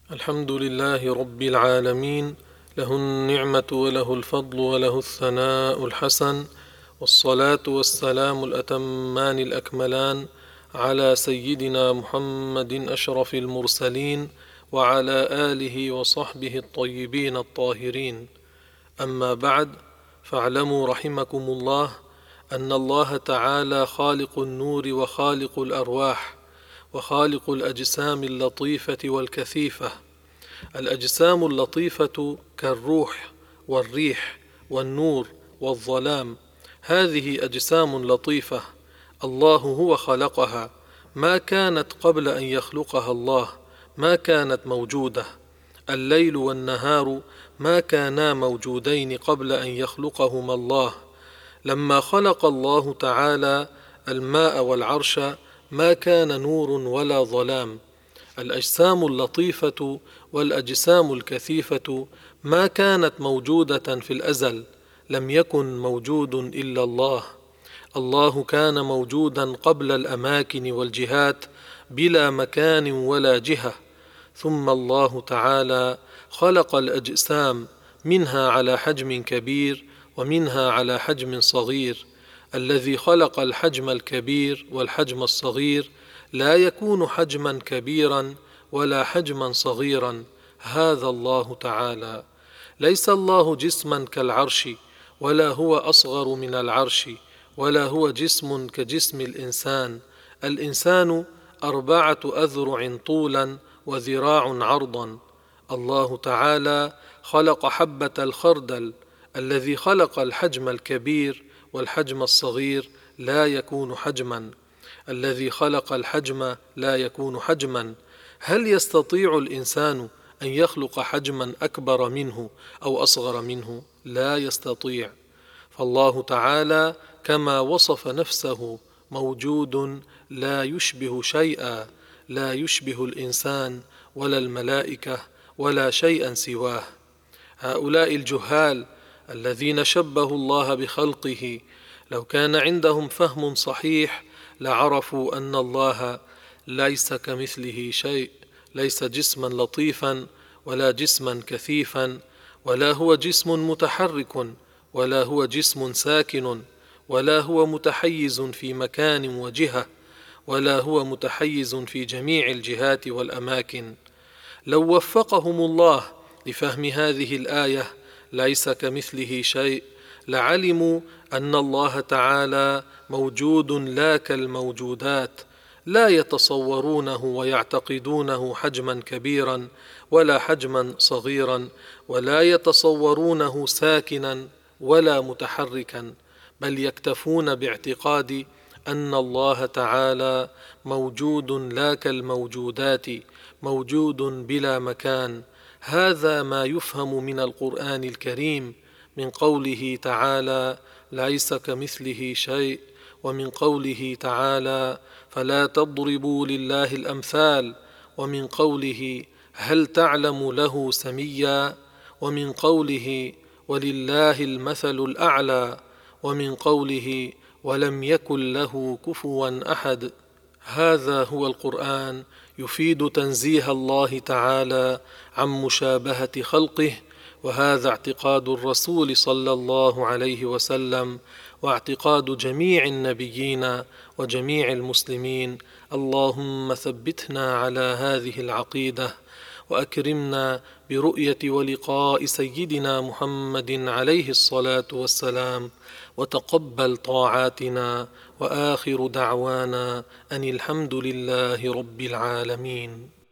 الحمد لله رب العالمين، له النعمة وله الفضل وله الثناء الحسن، والصلاة والسلام الأتمان الأكملان على سيدنا محمد أشرف المرسلين وعلى آله وصحبه الطيبين الطاهرين. أما بعد، فاعلموا رحمكم الله أن الله تعالى خالق النور وخالق الأرواح وخالق الأجسام اللطيفة والكثيفة. الأجسام اللطيفة كالروح والريح والنور والظلام، هذه أجسام لطيفة الله هو خلقها، ما كانت قبل أن يخلقها الله، ما كانت موجودة. الليل والنهار ما كانا موجودين قبل أن يخلقهما الله. لما خلق الله تعالى الماء والعرش ما كان نور ولا ظلام. الأجسام اللطيفة والأجسام الكثيفة ما كانت موجودة في الأزل، لم يكن موجود إلا الله. الله كان موجودا قبل الأماكن والجهات بلا مكان ولا جهة، ثم الله تعالى خلق الأجسام، منها على حجم كبير ومنها على حجم صغير. الذي خلق الحجم الكبير والحجم الصغير لا يكون حجما كبيرا ولا حجما صغيرا، هذا الله تعالى. ليس الله جسما كالعرش، ولا هو أصغر من العرش، ولا هو جسم كجسم الإنسان. الإنسان 4 أذرع طولا وذراع عرضا. الله تعالى خلق حبة الخردل. الذي خلق الحجم الكبير والحجم الصغير لا يكون حجما. الذي خلق الحجم لا يكون حجما. هل يستطيع الإنسان أن يخلق حجما أكبر منه أو أصغر منه؟ لا يستطيع. فالله تعالى كما وصف نفسه موجود لا يشبه شيئا، لا يشبه الإنسان ولا الملائكة ولا شيئا سواه. هؤلاء الجهال الذين شبهوا الله بخلقه لو كان عندهم فهم صحيح لعرفوا أن الله ليس كمثله شيء، ليس جسما لطيفا ولا جسما كثيفا، ولا هو جسم متحرك، ولا هو جسم ساكن، ولا هو متحيز في مكان وجهة، ولا هو متحيز في جميع الجهات والأماكن. لو وفقهم الله لفهم هذه الآية ليس كمثله شيء لعلموا أن الله تعالى موجود لا كالموجودات، لا يتصورونه ويعتقدونه حجما كبيرا ولا حجما صغيرا، ولا يتصورونه ساكنا ولا متحركا، بل يكتفون باعتقاد أن الله تعالى موجود لا كالموجودات، موجود بلا مكان. هذا ما يفهم من القرآن الكريم، من قوله تعالى ليس كمثله شيء، ومن قوله تعالى فلا تضربوا لله الأمثال، ومن قوله هل تعلم له سميا، ومن قوله ولله المثل الأعلى، ومن قوله ولم يكن له كفوا أحد. هذا هو القرآن، يفيد تنزيه الله تعالى عن مشابهة خلقه، وهذا اعتقاد الرسول صلى الله عليه وسلم، واعتقاد جميع النبيين وجميع المسلمين. اللهم ثبتنا على هذه العقيدة، وأكرمنا برؤية ولقاء سيدنا محمد عليه الصلاة والسلام، وتقبل طاعاتنا، وآخر دعوانا أن الحمد لله رب العالمين.